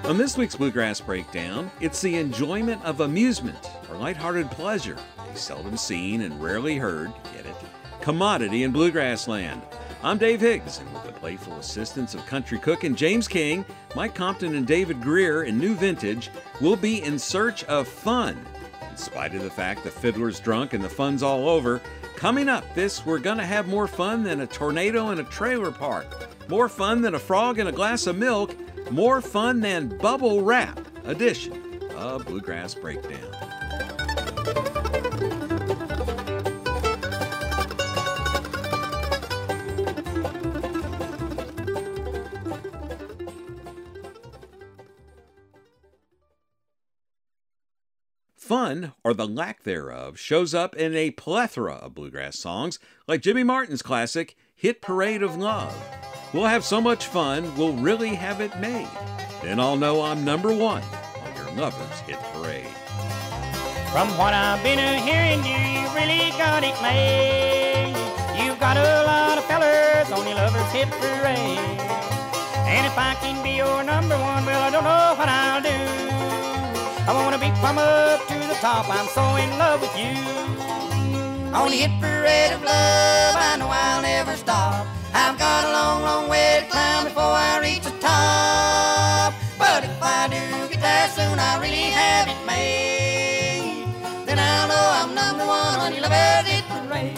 On this week's Bluegrass Breakdown, it's the enjoyment of amusement or lighthearted pleasure, a seldom seen and rarely heard, get it, commodity in bluegrass land. I'm Dave Higgs, and with the playful assistance of country cook and James King, Mike Compton and David Greer in New Vintage, we'll be in search of fun. In spite of the fact the fiddler's drunk and the fun's all over, coming up we're gonna have more fun than a tornado in a trailer park, more fun than a frog in a glass of milk, more fun than bubble wrap edition of Bluegrass Breakdown. Fun, or the lack thereof, shows up in a plethora of bluegrass songs, like Jimmy Martin's classic, Hit Parade of Love. We'll have so much fun, we'll really have it made. Then I'll know I'm number one on your lover's hit parade. From what I've been hearing, you really got it made. You've got a lot of fellers on your lover's hit parade. And if I can be your number one, well, I don't know what I'll do. I wanna be plumb up to the top, I'm so in love with you. On the hit parade of love, I know I'll never stop. I've got a long, long way to climb before I reach the top. But if I do get there soon, I really have it made. Then I'll know I'm number one on your lover's hit parade.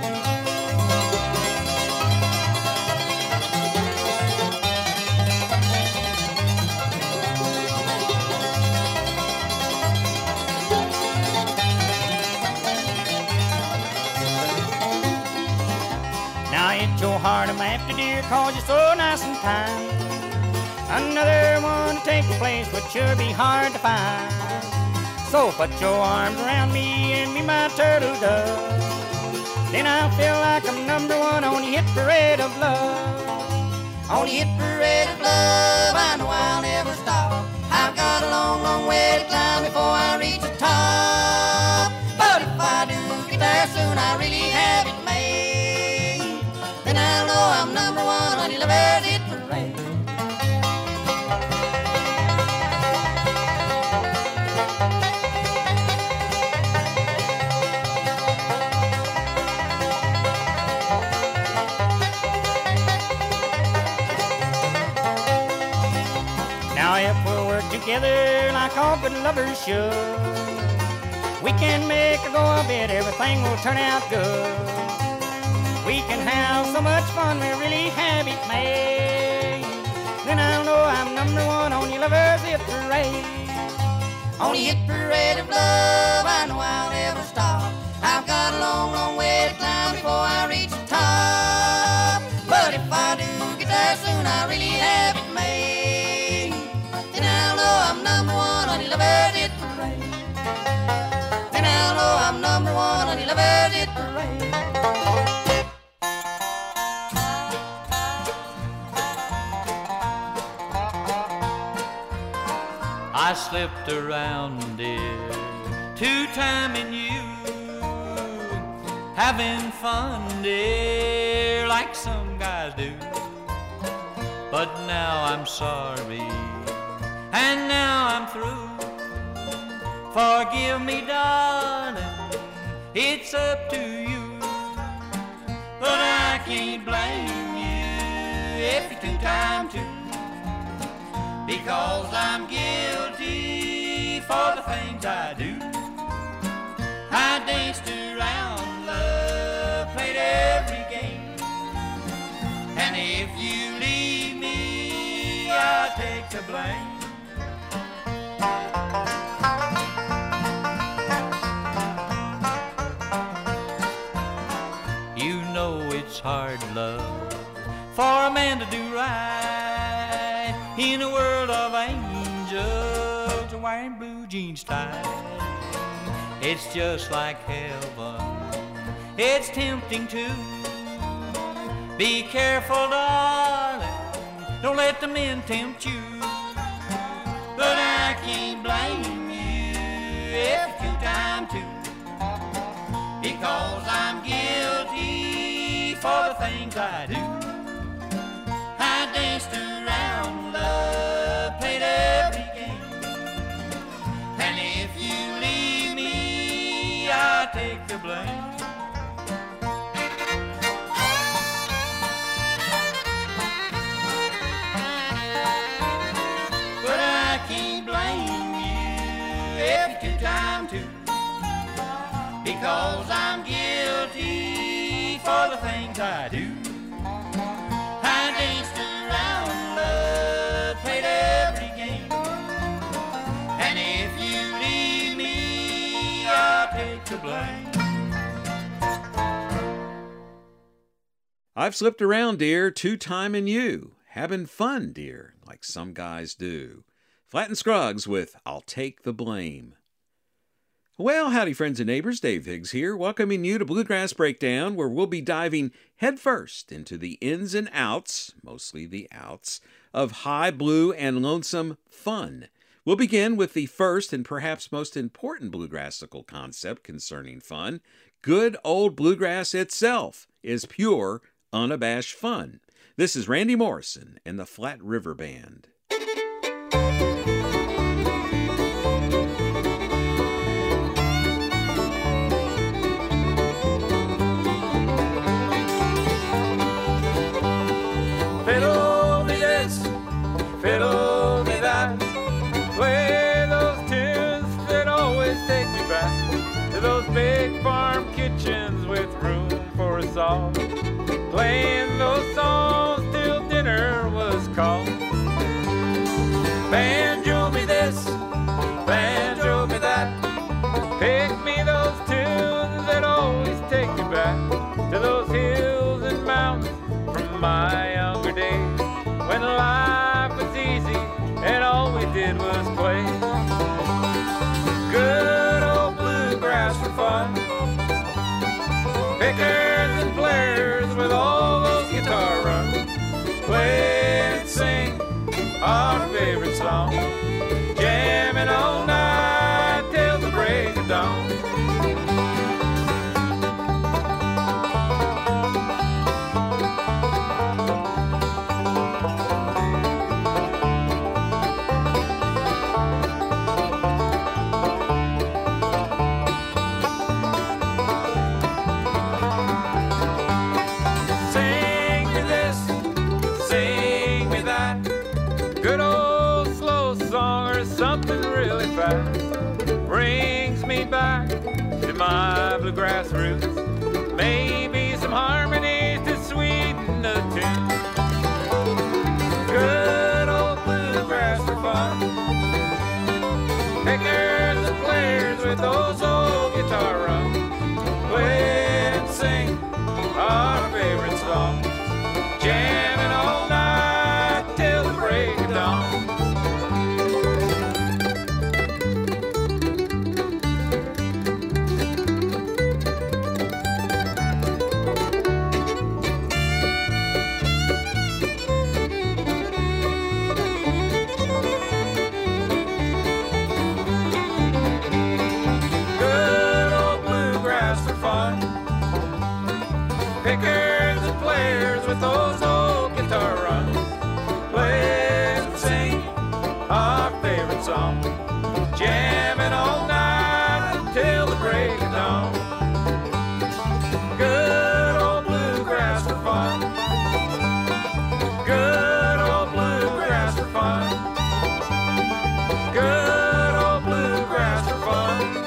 Hit your heart, I'm after, dear, cause you're so nice and kind. Another one to take your place would sure be hard to find. So put your arms around me and be my turtle dove. Then I'll feel like I'm number one on the hit parade of love. On the hit parade of love, I know I'll never stop. I've got a long, long way to climb before I reach the top. But if I do get there soon, I really have it made. Then I'll know I'm number one on your lover's hit parade. Now if we'll work together like all good lovers should, we can make a go of it, everything will turn out good. We can have so much fun, we really have it made. Then I'll know I'm number one on your lover's hit parade. On the hit parade of love, I know I'll never stop. I've got a long, long way to climb before I reach the top. But if I do get there soon, I really have it made. Then I'll know I'm number one on your lover's hit parade. Then I'll know I'm number one on your lover's hit parade. I slipped around, dear, two-timing you, having fun, dear, like some guys do. But now I'm sorry, and now I'm through. Forgive me, darling, it's up to you. But I can't blame you if you're two-time too, because I'm guilty for the things I do. I danced around love, played every game, and if you leave me, I'll take the blame. You know it's hard, love, for a man to do right in a world of angels wearing blue jeans tight. It's just like heaven, it's tempting to. Be careful, darling, don't let the men tempt you. But I can't blame you if you're two-time too, because I'm guilty for the things I do. I danced around love, played every take the blame. But I can't blame you if you took time to, because I'm guilty for the things I do. I danced around love, played every game, and if you leave me, I'll take the blame. I've slipped around, dear, two-timing you. Having fun, dear, like some guys do. Flatt and Scruggs with I'll Take the Blame. Well, howdy friends and neighbors, Dave Higgs here, welcoming you to Bluegrass Breakdown, where we'll be diving headfirst into the ins and outs, mostly the outs, of high blue and lonesome fun. We'll begin with the first and perhaps most important bluegrassical concept concerning fun. Good old bluegrass itself is pure, unabashed fun. This is Randy Morrison and the Flat River Band. Fiddle me this, fiddle me that. Play those tunes that always take me back to those big farm kitchens with room for us all. Playing those songs till dinner was called. Banjo me this, banjo me that. Pick me those tunes that always take me back to those hills and mountains from my younger days, when life was easy and all we did was play. Good old bluegrass for fun, pickers and players with all those guitar runs. Play and sing our favorite song, jamming all night till the break of dawn. Brings me back to my bluegrass roots. Maybe some harmonies to sweeten the tune. Good old bluegrass for fun, pickers and players with those old guitar runs. Play and sing our favorite songs, jamming all night till the break of dawn. Pickers and players with those old guitar runs. Play and sing our favorite song, jamming all night till the break of dawn. Good old bluegrass for fun, good old bluegrass for fun, good old bluegrass for fun.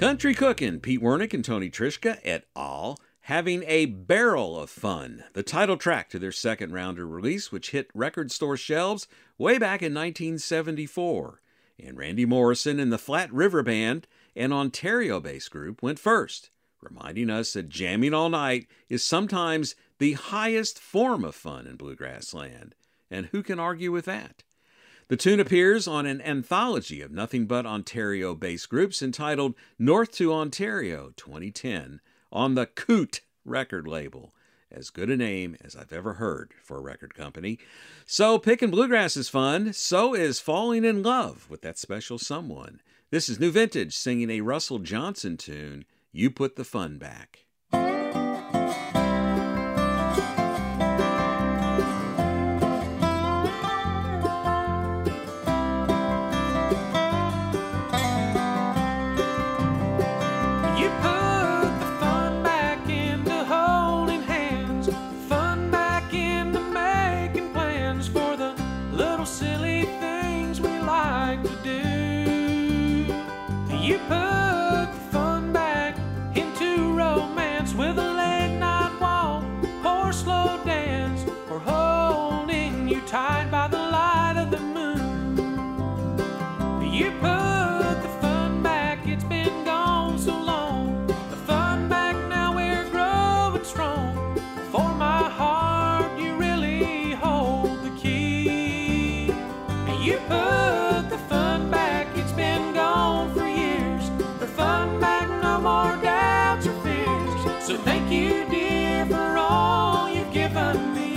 Country Cookin', Pete Wernick and Tony Trischka et al. Having a barrel of fun, the title track to their second rounder release, which hit record store shelves way back in 1974. And Randy Morrison and the Flat River Band, an Ontario-based group, went first, reminding us that jamming all night is sometimes the highest form of fun in bluegrass land. And who can argue with that? The tune appears on an anthology of nothing but Ontario-based groups entitled North to Ontario 2010 on the Coot record label. As good a name as I've ever heard for a record company. So picking bluegrass is fun. So is falling in love with that special someone. This is New Vintage singing a Russell Johnson tune, You Put the Fun Back. Tied by the light of the moon. You put the fun back, it's been gone so long. The fun back, now we're growing strong. For my heart, you really hold the key. You put the fun back, it's been gone for years. The fun back, no more doubts or fears. So thank you, dear, for all you've given me.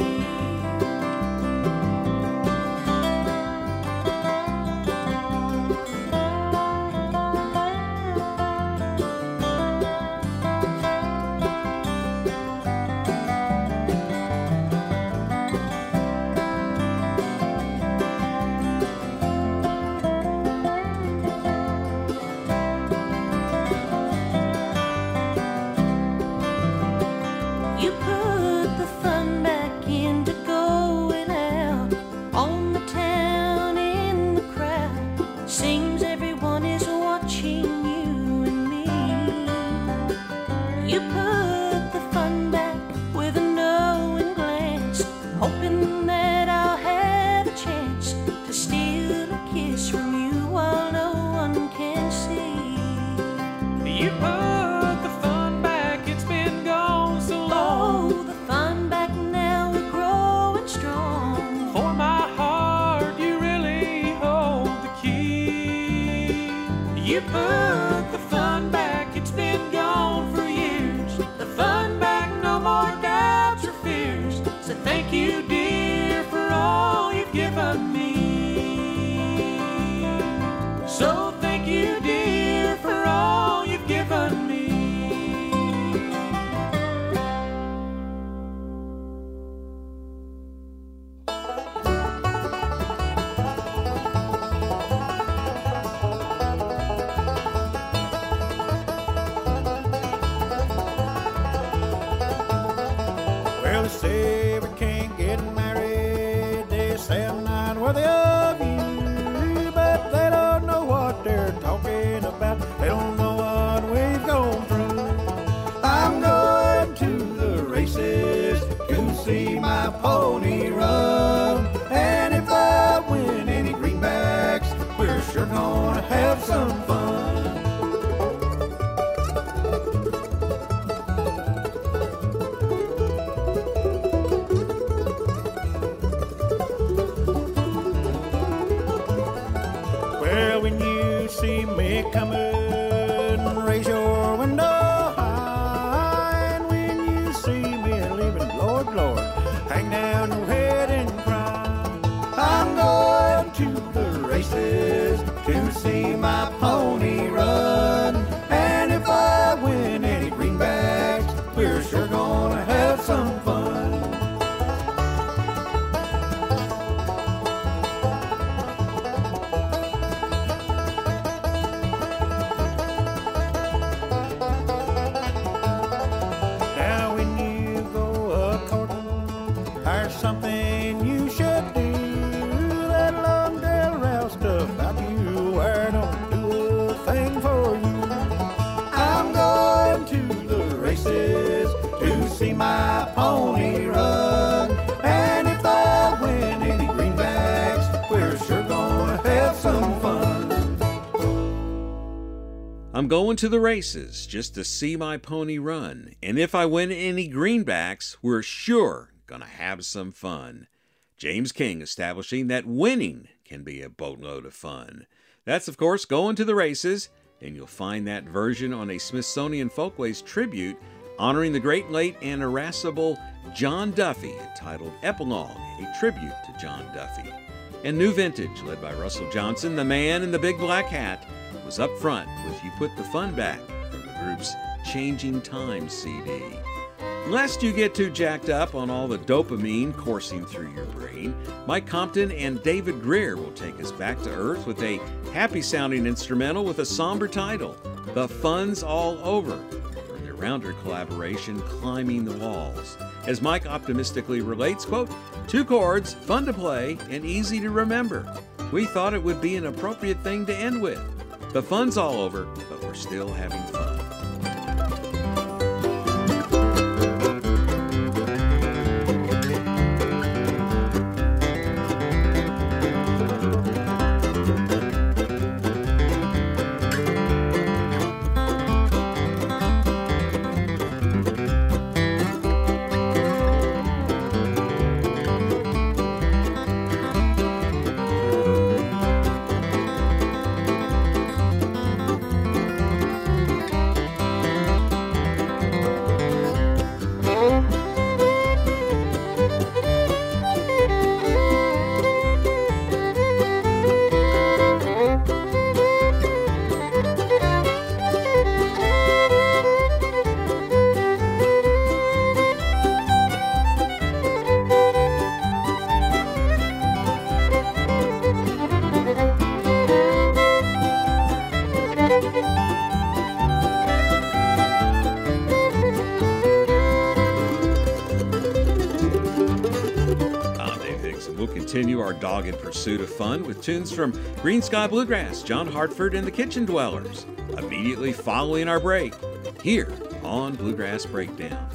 Well, they say we can't get married. They say I'm not worthy of you, but they don't know what they're talking about. They don't know what we've gone through. I'm going to the races to see my pony run, and if I win any greenbacks, we're sure gonna have some fun. I'm going to the races just to see my pony run, and if I win any greenbacks, we're sure gonna have some fun. James King establishing that winning can be a boatload of fun. That's, of course, Going to the Races, and you'll find that version on a Smithsonian Folkways tribute honoring the great late and irascible John Duffy, entitled Epilogue, a tribute to John Duffy. And New Vintage, led by Russell Johnson, the man in the big black hat, was up front with You Put the Fun Back from the group's Changing Times CD. Lest you get too jacked up on all the dopamine coursing through your brain, Mike Compton and David Greer will take us back to earth with a happy-sounding instrumental with a somber title, The Fun's All Over, from their Rounder collaboration, Climbing the Walls. As Mike optimistically relates, quote, 2 chords, fun to play, and easy to remember. We thought it would be an appropriate thing to end with. The fun's all over, but we're still having fun. Continue our dogged pursuit of fun with tunes from Green Sky Bluegrass, John Hartford, and the Kitchen Dwellers, immediately following our break, here on Bluegrass Breakdown.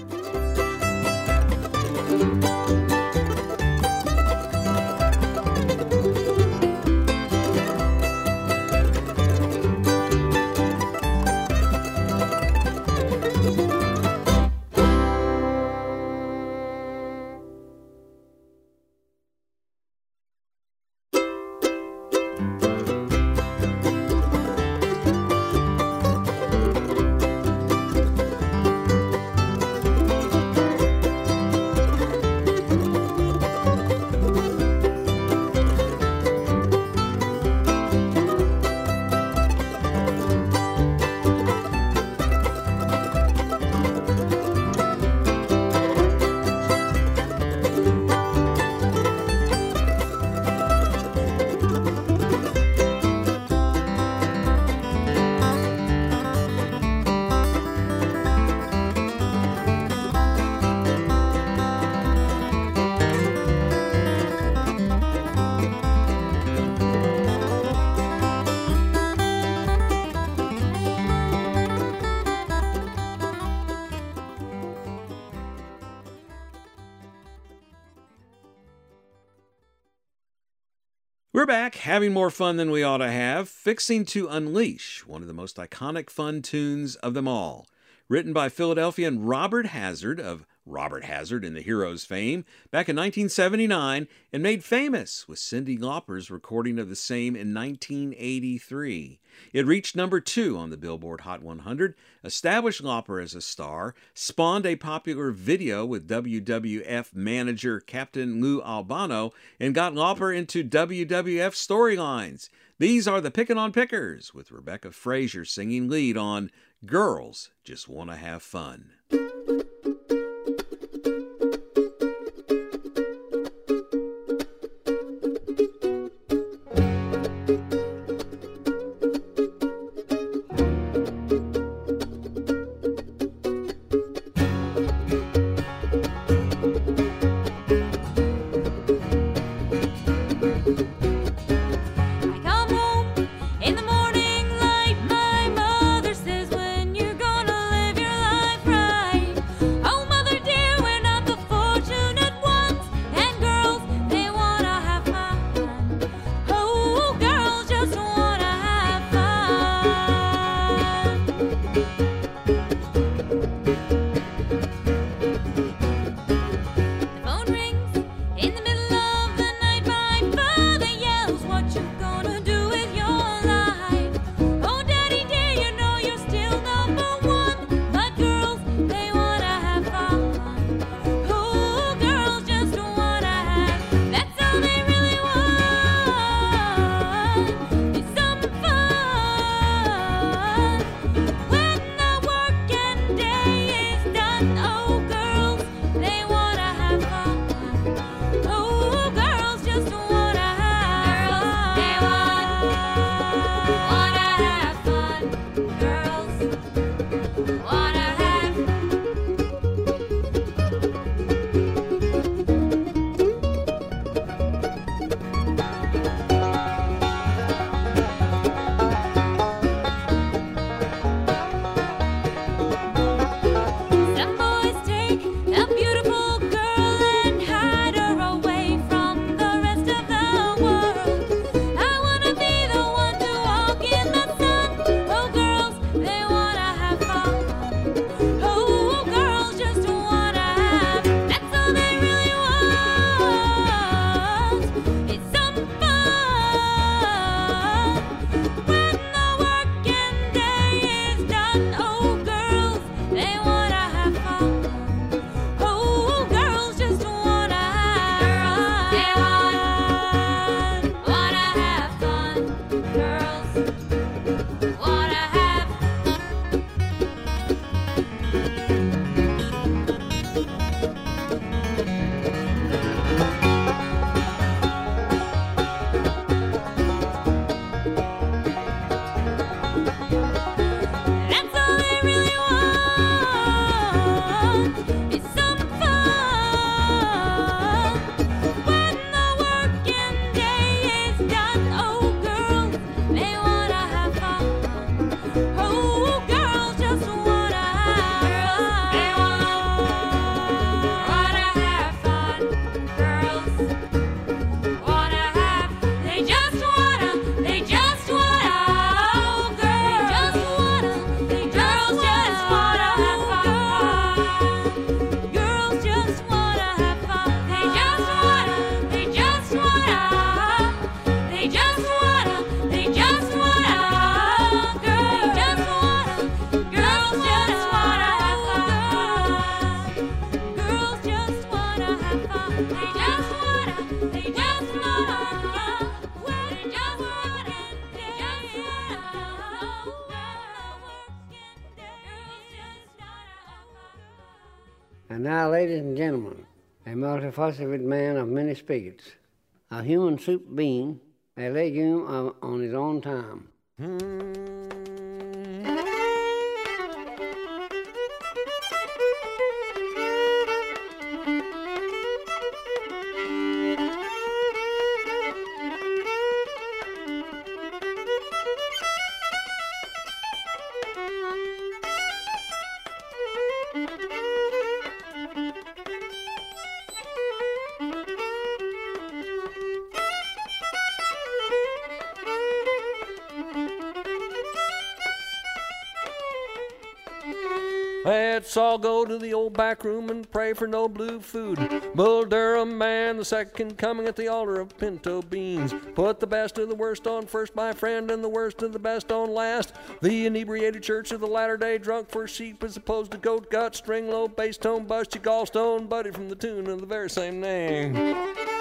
We're back, having more fun than we ought to have, fixing to unleash one of the most iconic fun tunes of them all. Written by Philadelphian Robert Hazard of Robert Hazard and the Heroes fame back in 1979 and made famous with Cyndi Lauper's recording of the same in 1983. It reached number 2 on the Billboard Hot 100, established Lauper as a star, spawned a popular video with WWF manager Captain Lou Albano, and got Lauper into WWF storylines. These are the Pickin' on Pickers, with Rebecca Frazier singing lead on Girls Just Wanna Have Fun. In the morning light, my mother says, when you're gonna live your life right. And now, ladies and gentlemen, a multifaceted man of many spirits, a human soup bean, a legume on his own time. Let's all go to the old back room and pray for no blue food. Bull Durham man, the second coming at the altar of pinto beans. Put the best of the worst on first, my friend, and the worst of the best on last. The inebriated church of the latter-day drunk for sheep as opposed to goat gut, string low, bass tone, bust, you gallstone, buddy from the tune of the very same name.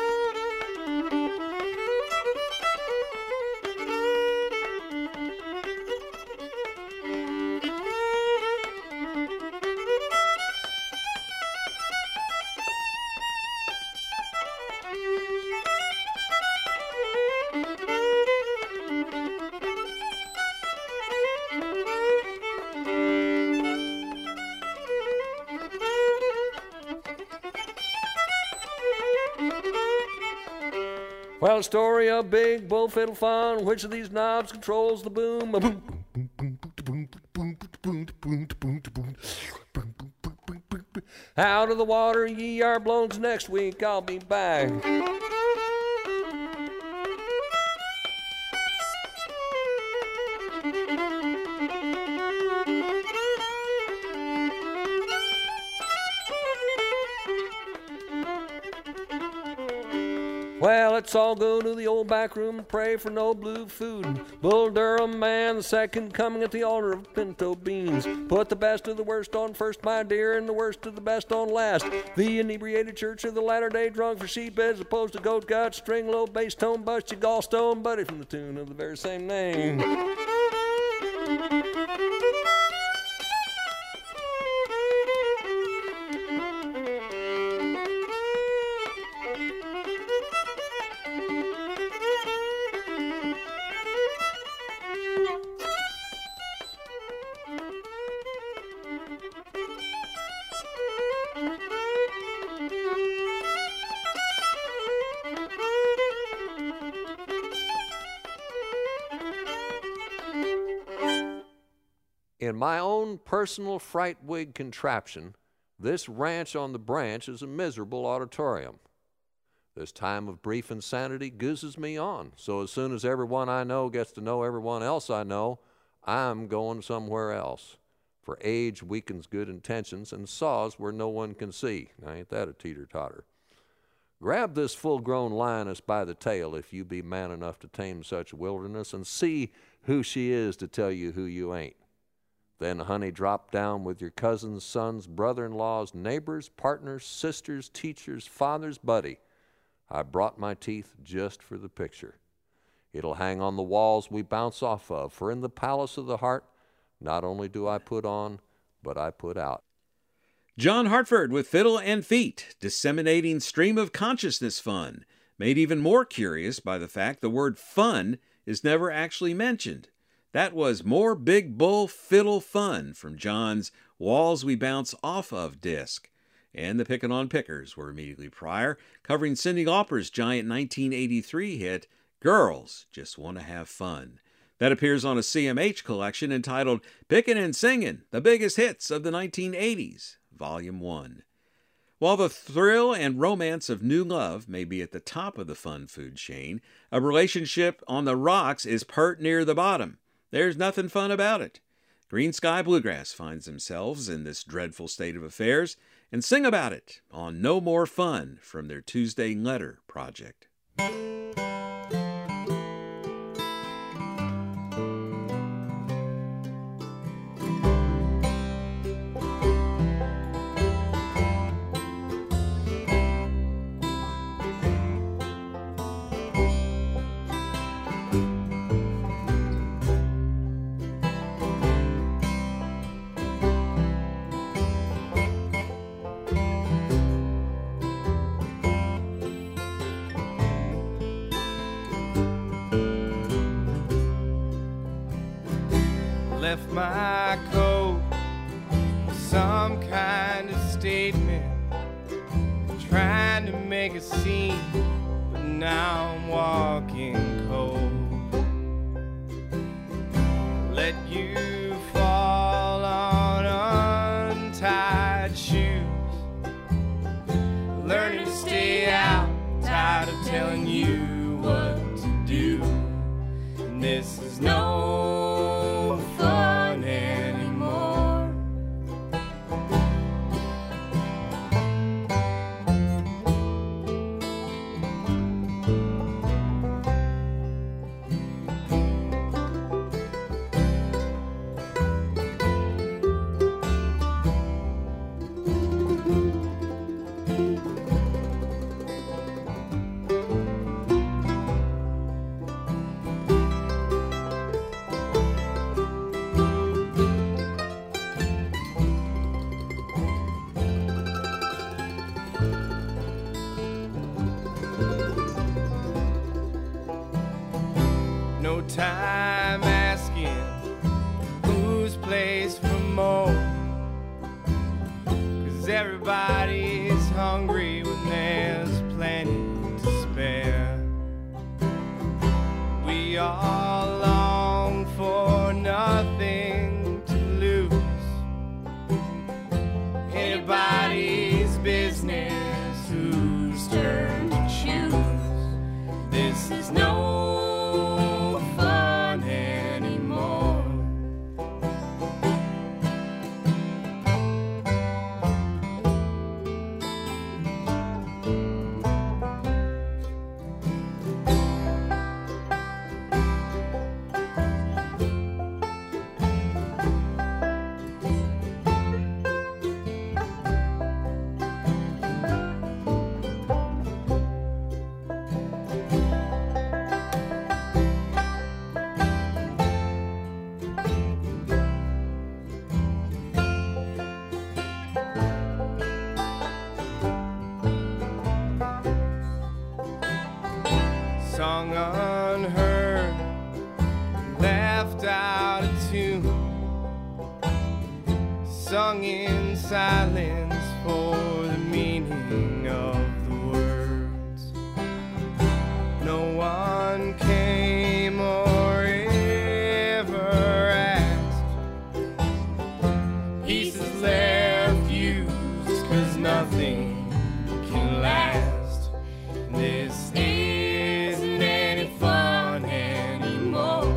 Well, a story of big bull fiddle fun. Which of these knobs controls the boom? Out of the water ye are blown. Next week I'll be back. Well, let's all go to the old back room and pray for no blue food. Bull Durham man, the second coming at the altar of pinto beans. Put the best of the worst on first, my dear, and the worst of the best on last. The inebriated church of the latter-day drunk for sheep as opposed to goat gut, string low, bass tone, bust, you gallstone, buddy from the tune of the very same name. In my own personal fright wig contraption, this ranch on the branch is a miserable auditorium. This time of brief insanity gooses me on, so as soon as everyone I know gets to know everyone else I know, I'm going somewhere else. For age weakens good intentions and saws where no one can see. Now, ain't that a teeter-totter? Grab this full-grown lioness by the tail if you be man enough to tame such wilderness, and see who she is to tell you who you ain't. Then, honey, drop down with your cousins, sons, brother-in-laws, neighbors, partners, sisters, teachers, fathers, buddy. I brought my teeth just for the picture. It'll hang on the walls we bounce off of, for in the palace of the heart, not only do I put on, but I put out. John Hartford with Fiddle and Feet, disseminating stream of consciousness fun, made even more curious by the fact the word fun is never actually mentioned. That was more Big Bull Fiddle fun from John's Walls We Bounce Off Of disc. And the Pickin' on Pickers were immediately prior, covering Cyndi Lauper's giant 1983 hit, Girls Just Want to Have Fun. That appears on a CMH collection entitled Pickin' and Singin', The Biggest Hits of the 1980s, Volume 1. While the thrill and romance of new love may be at the top of the fun food chain, a relationship on the rocks is pert near the bottom. There's nothing fun about it. Green Sky Bluegrass finds themselves in this dreadful state of affairs and sing about it on No More Fun from their Tuesday Letter project. left my coat with some kind of statement, trying to make a scene, but now I'm walking cold. Let you fall on untied shoes, learning to stay out, tired of telling you what to do. And this is no fun anymore. No time asking who's place for more, 'cause everybody's hungry when there's plenty to spare. We all long for nothing to lose. Anybody's business whose turn to choose. This is no fun anymore. Song unheard, left out of tune, sung in silence for the meaning of the words. No one came or ever asked. Pieces left used, 'cause nothing can last. This isn't any fun anymore.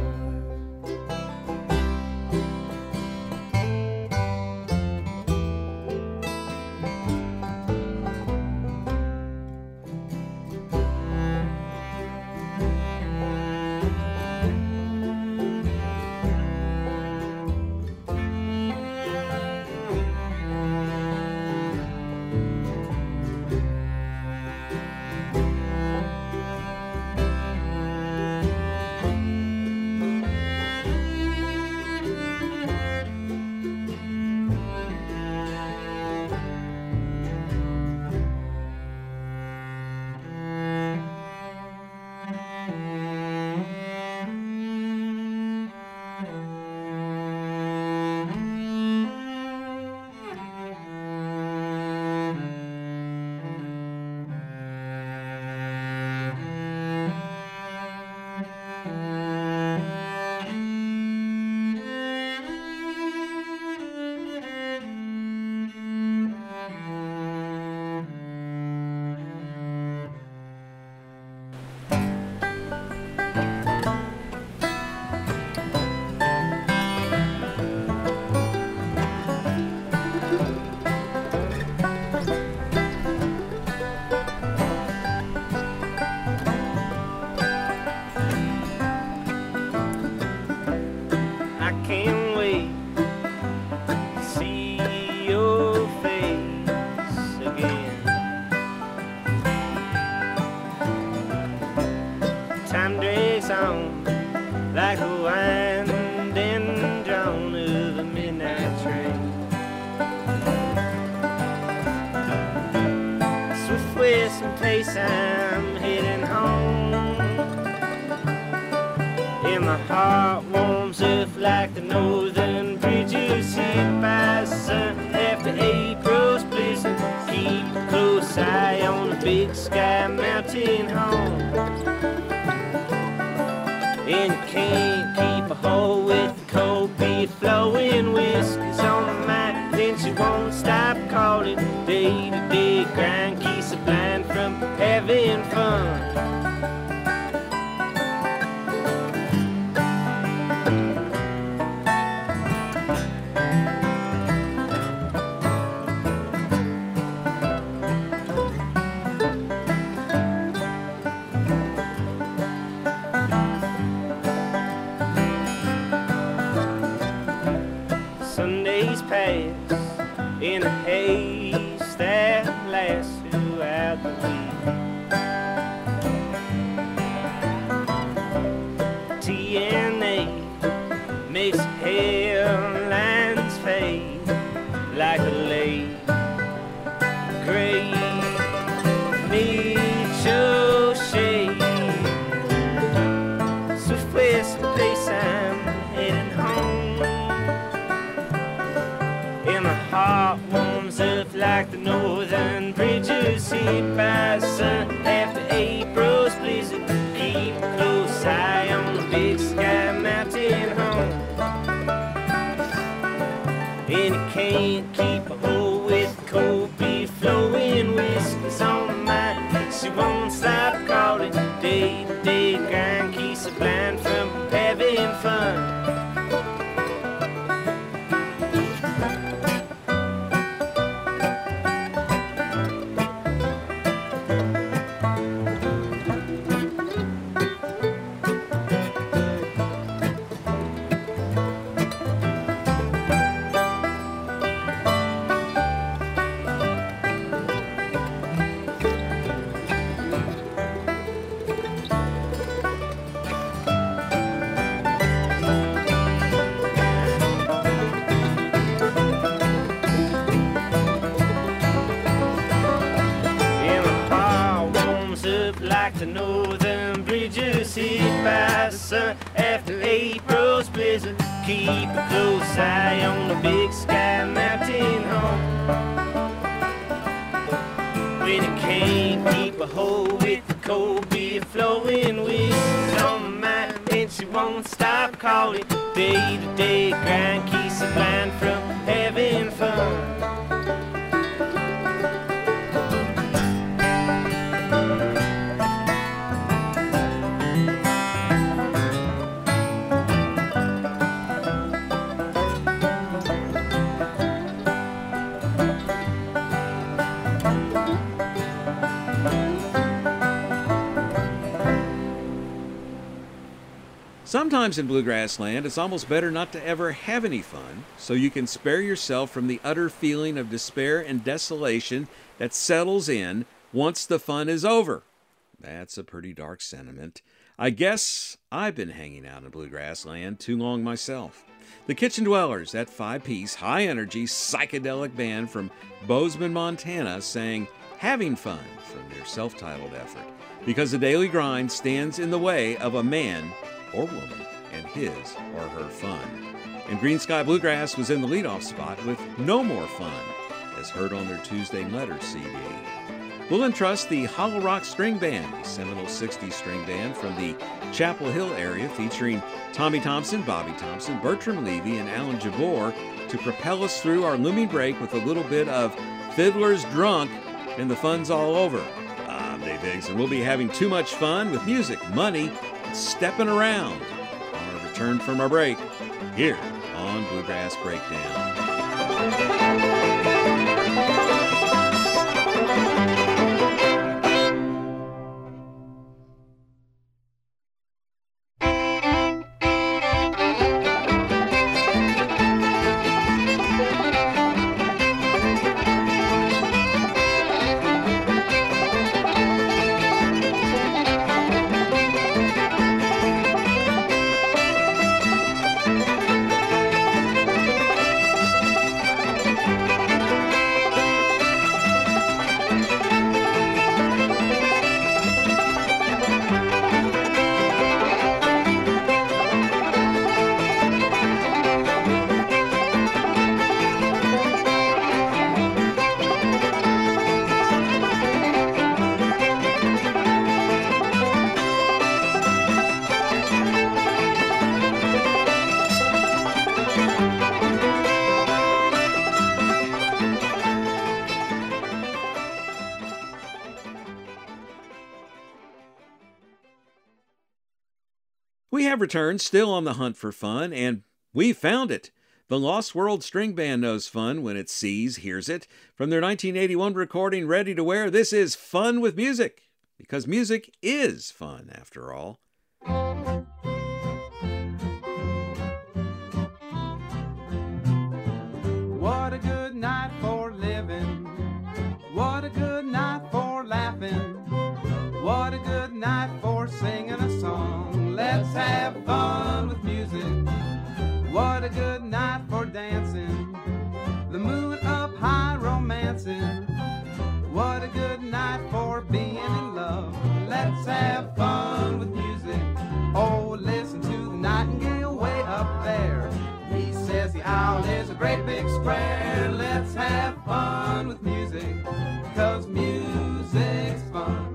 I can't wait to see your face again. Time drags on like a winding dawn of a midnight train. Swift west and place I'm heading home. In my heart warm warms up like the northern bridges hit by the sun. After April's blizzard, keep a close eye on the Big Sky Mountain home. And you can't keep a hole with the cold beer flowing. Whiskey's on the mind, then she won't stop calling. Day-to-day grind keeps her blind from having fun. Sundays pass in a haze that lasts throughout the week. TNA makes headlines fade like a late gray nature shade. Swift west the place I'm heading home. And my heart warms up like the northern bridges hit by the sun. After April's blizzard, keep a close eye on the Big Sky Mountain home. And you can't keep a hold with the cold beer flowing. Whiskey's on the mind, she won't stop calling. Day-to-day grind keeps her blind from having fun. Like the northern bridges hit by the sun. After April's blizzard, keep a close eye on the Big Sky Mountain home. When you can't keep a hold with the cold beer flowing. Whiskey's on the mind and she won't stop calling. Day-to-day grind keeps her blind from having fun. Sometimes in bluegrass land, it's almost better not to ever have any fun, so you can spare yourself from the utter feeling of despair and desolation that settles in once the fun is over. That's a pretty dark sentiment. I guess I've been hanging out in bluegrass land too long myself. The Kitchen Dwellers, that 5-piece, high-energy, psychedelic band from Bozeman, Montana, sang Having Fun from their self-titled effort, because the daily grind stands in the way of a man or woman and his or her fun. And Green Sky Bluegrass was in the leadoff spot with No More Fun, as heard on their Tuesday Letters CD. We'll entrust the Hollow Rock String Band, a Seminole 60s string band from the Chapel Hill area, featuring Tommy Thompson, Bobby Thompson, Bertram Levy, and Alan Jabor, to propel us through our looming break with a little bit of Fiddler's Drunk and the fun's all over. I'm Dave Higgs, and we'll be having too much fun with music, money, and stepping around on our return from our break here on Bluegrass Breakdown. We have returned, still on the hunt for fun, and we found it. The Lost World String Band knows fun when it sees, hears it. From their 1981 recording, Ready to Wear, this is Fun with Music, because music is fun, after all. What a good night for living. What a good night for laughing. What a good night for singing a song. Let's have fun with music. What a good night for dancing. The moon up high romancing. What a good night for being in love. Let's have fun with music. Oh, listen to the nightingale way up there. He says the owl is a great big square. Let's have fun with music, 'cause music's fun.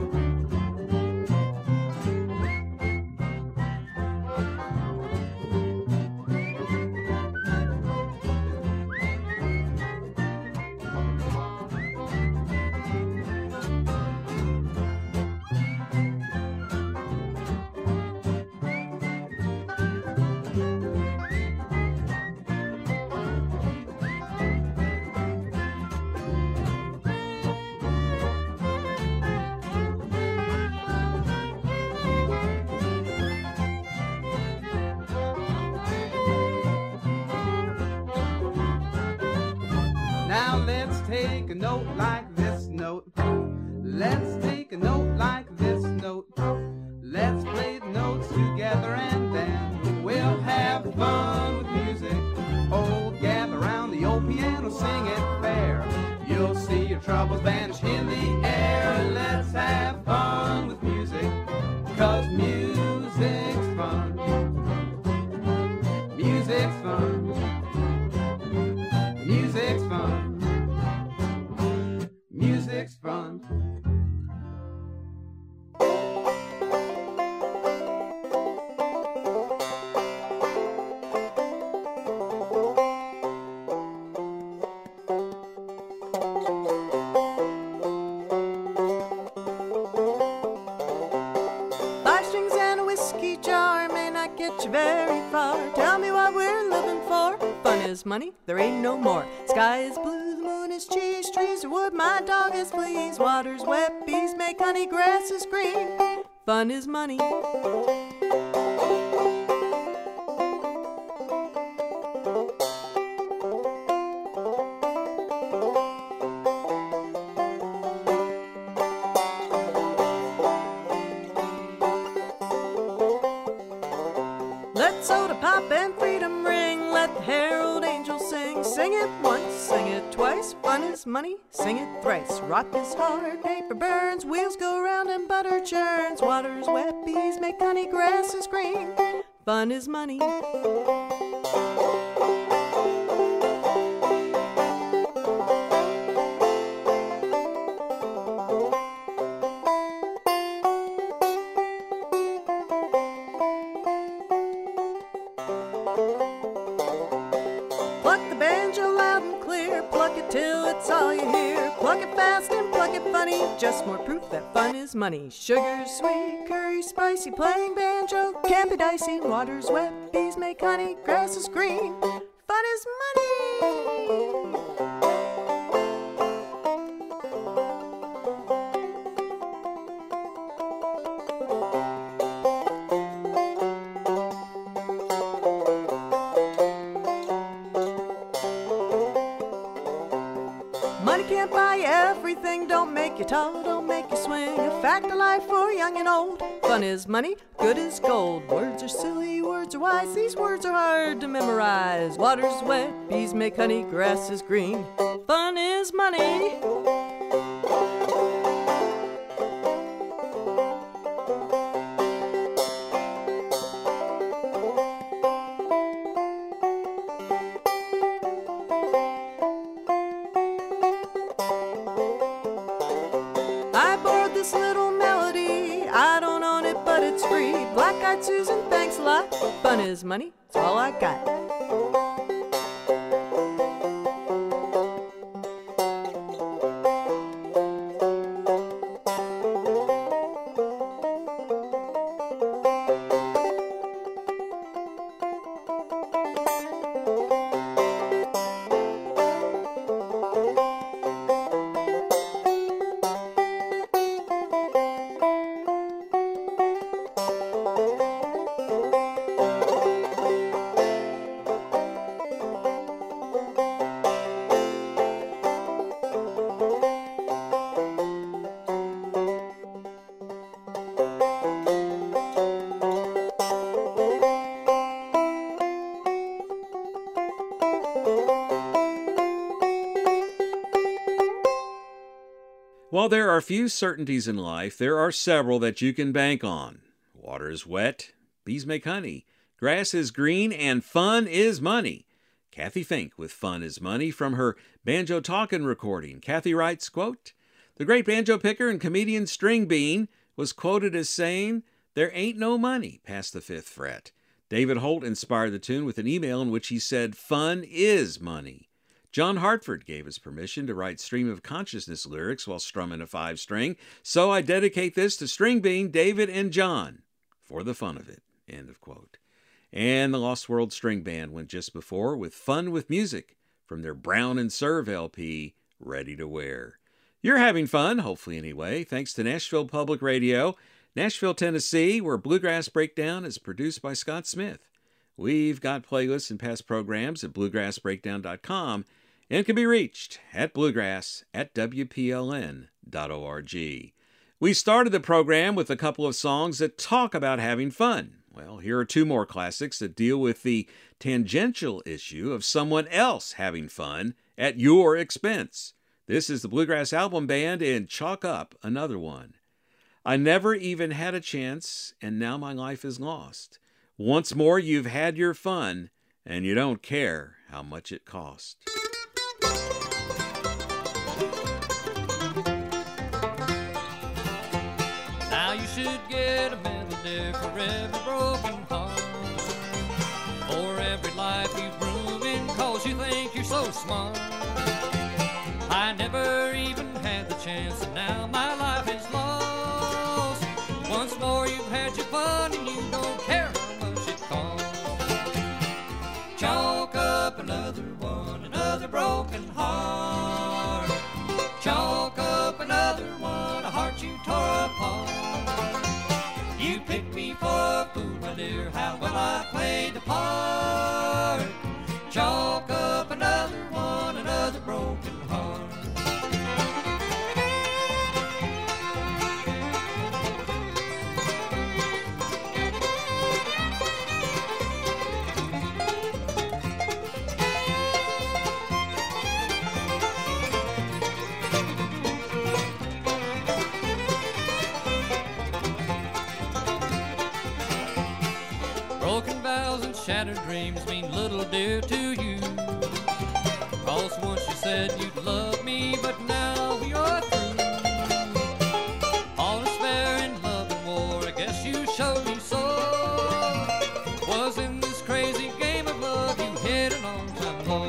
Now let's take a note like this note. Let's take a note like this note. Let's play the notes together and then we'll have fun with music. Oh, gather round the old piano, sing it fair. You'll see your troubles vanish in the air. Let's have fun with music, 'cause music's fun. Music's fun. Music's fun. Music's fun. Five strings and a whiskey jar may not get you very far. Tell me what we're living for. Fun is money, there ain't no more. Sky is blue, the moon is cheese, trees are wood, my dog is fleas. Water's wet, bees make honey, grass is green. Fun is money. Let soda pop and freedom ring. Let the herald angels sing. Sing it once, sing it twice. Fun is money, sing it thrice. Rock is hard, paper burns. Wheels go round and butter churns. Water's wet, bees make honey, grass is green. Fun is money. Pluck the banjo loud and clear, pluck it till it's all you hear. Pluck it fast and pluck it funny, just more proof that fun is money. Sugar sweet, curry spicy, playing banjo can't be dicey. Water's wet, bees make honey, grass is green. Fun is money. Money can't buy everything, don't make you tall, don't make you swing. A fact of life for young and old. Fun is money, good as gold. Words are silly, words are wise, these words are hard to memorize. Water's wet, bees make honey, grass is green. Fun is money. I borrowed this little melody, I don't own it but it's free. Black-eyed Susan, thanks a lot. Fun is money, it's all I got. While there are few certainties in life, there are several that you can bank on. Water is wet, bees make honey, grass is green, and fun is money. Kathy Fink with Fun is Money from her Banjo Talkin' recording. Kathy writes, quote, "The great banjo picker and comedian String Bean was quoted as saying, 'There ain't no money past the fifth fret.' David Holt inspired the tune with an email in which he said, 'Fun is money.' John Hartford gave us permission to write Stream of Consciousness lyrics while strumming a 5-string, so I dedicate this to String Bean, David, and John for the fun of it." End of quote. And the Lost World String Band went just before with Fun with Music from their Brown and Serve LP, Ready to Wear. You're having fun, hopefully anyway, thanks to Nashville Public Radio, Nashville, Tennessee, where Bluegrass Breakdown is produced by Scott Smith. We've got playlists and past programs at bluegrassbreakdown.com and can be reached at bluegrass@wpln.org. We started the program with a couple of songs that talk about having fun. Well, here are 2 more classics that deal with the tangential issue of someone else having fun at your expense. This is the Bluegrass Album Band in Chalk Up Another One. I never even had a chance, and now my life is lost. Once more you've had your fun, and you don't care how much it cost. Now you should get a medal there for every broken heart, for every life you've ruined, 'cause you think you're so smart. I never even had the chance, and now my life is lost. Once more you've had your fun, and you don't care how much it costs. Chalk up another one, another broken heart. Chalk up another one, a heart you tore apart. You picked me for a fool, my dear, how well I played the part. Chalk up another one, another broken heart. Broken vows and shattered dreams mean little, dear, to you. 'Cause once you said you'd love me, but now we are through. All is fair in love and war, I guess you showed me so. Was in this crazy game of love you hit an all-time low.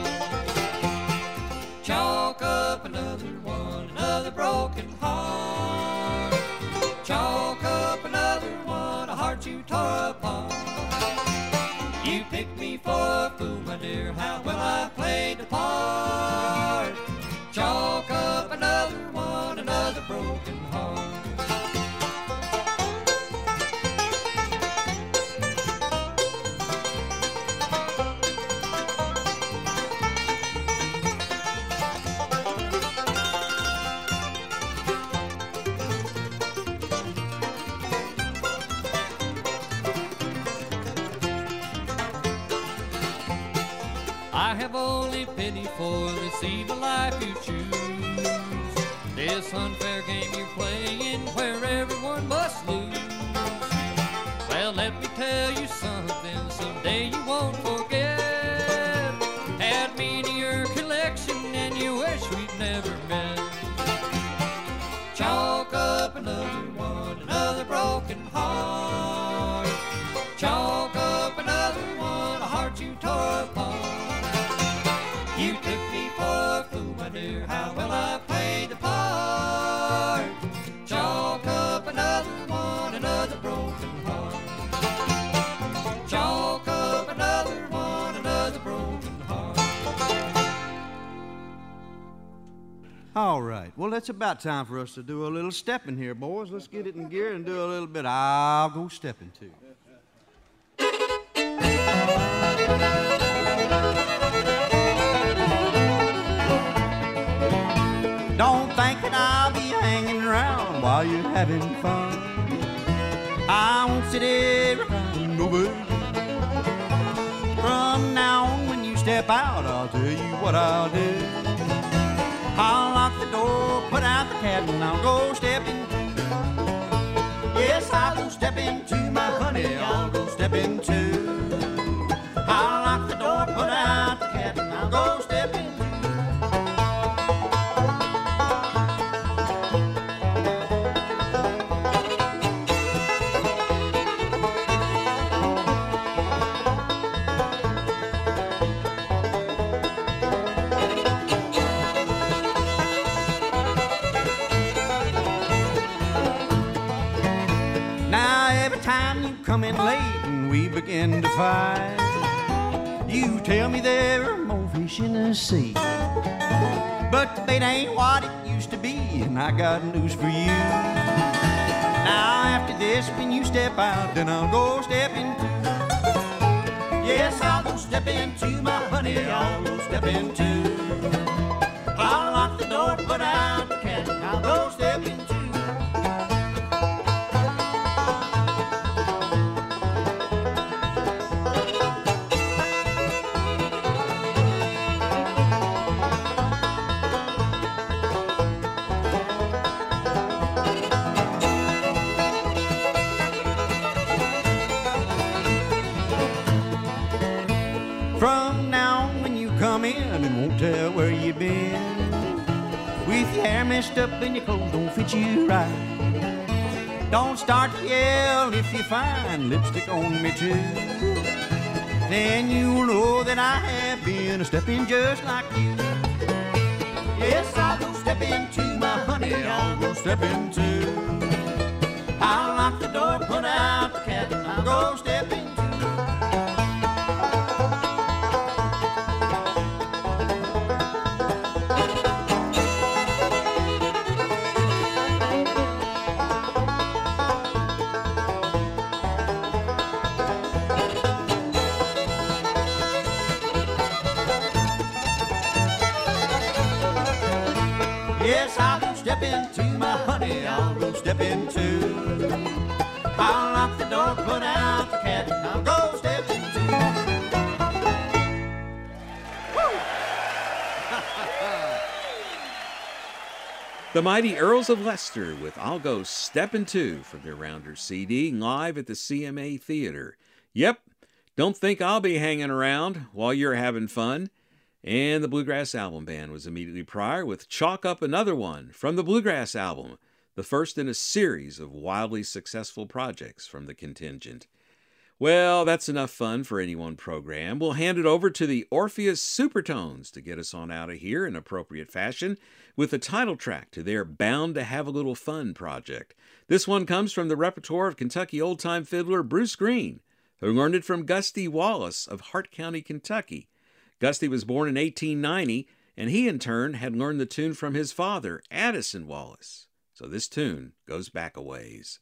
Chalk up another one, another broken heart. Chalk up another one, a heart you tore apart. You picked me for a fool, my dear, how well I played the part. Chalk up another one, another broken heart. I have only pity for this evil life you choose, this unfair game you're playing where everyone must lose. Well, let me tell you something someday you won't forget. Add me to your collection and you wish we'd never met. Chalk up another one, another broken heart. Chalk up another one, a heart you tore apart. You took me for a fool, my dear, how well I played the part. Chalk up another one, another broken heart. Chalk up another one, another broken heart. All right, well, it's about time for us to do a little stepping here, boys. Let's get it in gear and do a little bit. I'll go stepping too. Don't think that I'll be hanging around while you're having fun. I won't sit here crying over you. From now on, when you step out, I'll tell you what I'll do. I'll lock the door, put out the cat and I'll go stepping. Yes, I'll go stepping to my honey, I'll go stepping to. I'll lock the door, put out the cat and I'll go stepping. Come in late and we begin to fight. You tell me there are more fish in the sea, but the bait ain't what it used to be, and I got news for you. Now after this, when you step out, then I'll go step into. Yes, I'll go step into my honey, I'll go step into. I'll lock the door, put out the cat, I'll go step into. From now on when you come in and won't tell where you been, with your hair messed up and your clothes don't fit you right, don't start to yell if you find lipstick on me too. Then you'll know that I have been a stepping just like you. Yes, I'll go step into my honey, I'll go step into. I'll lock the door, put out the cat, and I'll go step into. Yes, I'll go step into my honey, I'll go step into. I'll lock the door, put out the cat, and I'll go step into. The Mighty Earls of Leicester with I'll Go Steppin' To from their Rounders CD live at the CMA Theater. Yep, don't think I'll be hanging around while you're having fun. And the Bluegrass Album Band was immediately prior with Chalk Up Another One from the Bluegrass album, the first in a series of wildly successful projects from the contingent. Well, that's enough fun for any one program. We'll hand it over to the Orpheus Supertones to get us on out of here in appropriate fashion with the title track to their Bound to Have a Little Fun project. This one comes from the repertoire of Kentucky old-time fiddler Bruce Green, who learned it from Gusty Wallace of Hart County, Kentucky. Gusty was born in 1890, and he in turn had learned the tune from his father, Addison Wallace. So this tune goes back a ways.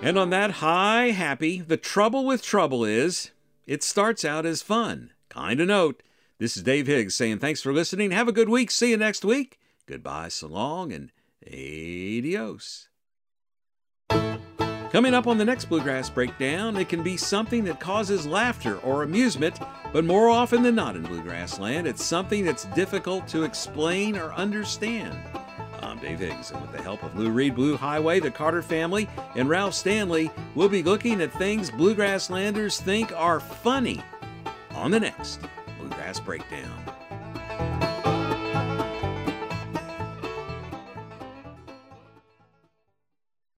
And on that high, happy, the trouble with trouble is it starts out as fun. Kind of note. This is Dave Higgs saying thanks for listening. Have a good week. See you next week. Goodbye, so long, and adios. Coming up on the next Bluegrass Breakdown, it can be something that causes laughter or amusement, but more often than not in Bluegrass Land, it's something that's difficult to explain or understand. I'm Dave Higgs, and with the help of Lou Reed, Blue Highway, the Carter family, and Ralph Stanley, we'll be looking at things Bluegrass Landers think are funny on the next Bluegrass Breakdown.